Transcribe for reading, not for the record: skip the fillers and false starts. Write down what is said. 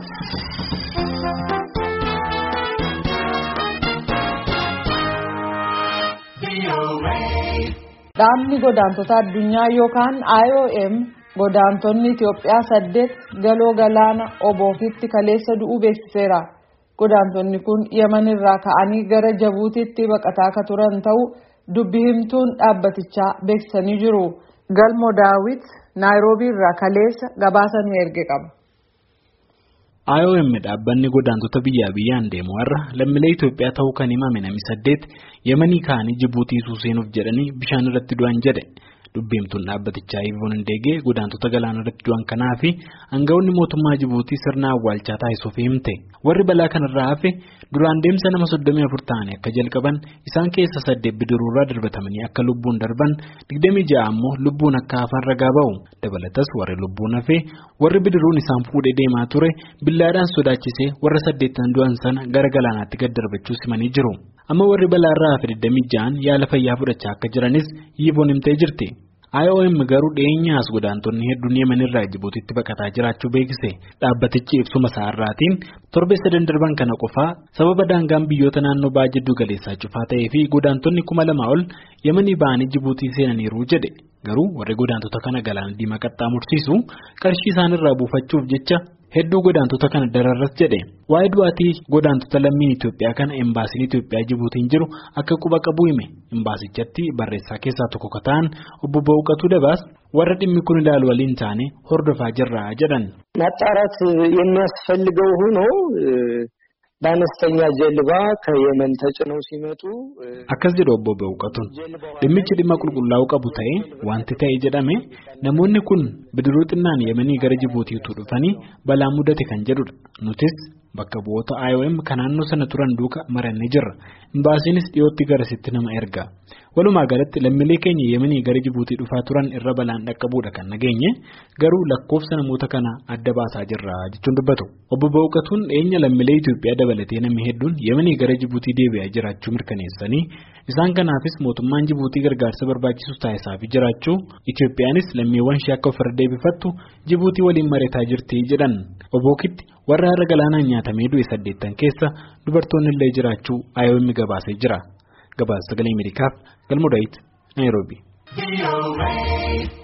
Dhaabni godaantota addunyaa yookaan IOM godaantonni Itoophiyaa 8 galoo galaana oboofitti kaleessa du'uu beeksiseera. Godaantonni kun Yemen irraa ka'anii gara Jabuutiitti baqataa akka turan ta'uu dubbi himtuun dhaabbatichaa beeksisanii jiru. Galmo Daawit Naayiroobii irraa kaleessa gabaasa nu erge qaba. IOM dhaabbanni godaantota biyyaa biyyaan deemu warra lammiilee Itoophiyaa ta'uu kan himame namni 8 Yemanii ka'anii Jibuutii seenuuf jedhanii bishaan irratti du'an jedhe. Dubbiimtuun dhaabbatichaa Ivoon Ndeegee godaantota galaana irratti du'an kanaa fi aangawoonni mootummaa Jibuutii sirna awwaalchaa taasisuuf himte. Warri balaa kanarraa hafe duraan deemsa nama 34 ta'anii akka jalqaban isaan keessa 8 bidiruurraa darbatamanii akka lubbuun darban 26 ammoo lubbuun akka hafan ragaa ba'u. Dabalatas warri lubbuun hafe warri bidiruun isaan fuudhee deemaa ture billaadhaan sodaachisee warra 8 du'an sana gara galaanaatti gad darbachuu simanii jiru. Amma warri balaarraa hafe 26 yaala fayyaa fudhachaa akka jiranis Ivoon himtee jirti. IOM garuu dhiyeenyaas godaantonni hedduun Yemen irraa Jibuutiitti baqataa jiraachuu beeksise. Dhaabbatichi ibsuma isaarraatiin torbee 3 darban kana qofaa sababa daangaan biyyoota naannoo ba'a jiddu galeessaa cufaa ta'ee fi godaantonni 2000 ol Yemenii ba'anii Jibuutii seenaniiru jedhe. Garuu warri godaantota kana galaana diimaa qaxxaamursiisu qarshii isaanirraa buufachuuf jecha hedduu godaantota kana dararras jedhe. Waa'ee du'aatii godaantota lammiin Itoophiyaa kana embaasiin Itoophiyaa Jibuutiin jiru akka quba qabu hime. Embaasichatti barreessaa keessaa tokko ka ta'an obbo Bawuqatuu Dabaas warra dhimmi kun ilaalu waliin taane hordofaa jirra jedhan. ማጣራት የሚያስፈልገው ሆኖ በአነስተኛ ጀልባ ከየመን ተጭነው ሲመጡ akkas jedhu obbo Bawuqatuun dhimmichi dhimma qulqullaa'uu qabu ta'ee wanti ta'e jedhame namoonni kun bidiruu xinnaan Yemenii gara Jibuutiitti dhufanii balaa mudate kan jedhudha. Nutis bakka bu'oota IOM kan naannoo sana turan duuka marannee jirra. Imbaasiinis dhiyootti garasitti nama erga. Walumaa galatti lammiilee keenya Yemenii gara Jibuutii dhufaa turan irra balaan dhaqqabuudha kan nageenye garuu lakkoofsa namoota kana adda baasaa jirra jechuun dubbatu. Obbo Bawuqatuun dhiyeenya lammiilee Itoophiyaa dabalatee namni hedduun Yemenii gara Jibuutii deebi'aa jiraachuu mirkaneessanii isaan kanaafis mootummaan Jibuutii gargaarsa barbaachisu taasisaafii jiraachuu Itoophiyaanis lammiiwwan ishee akka ofirra deebifattu Jibuutii waliin mari'ataa jirti jedhan. Obookitti warra har'a galaanaan nyaatamee du'e 8 keessa dubartoonni illee jiraachuu IOM gabaasee jira. Gabaasa Sagalee Ameerikaaf Galmo Daawit Naayiroobii.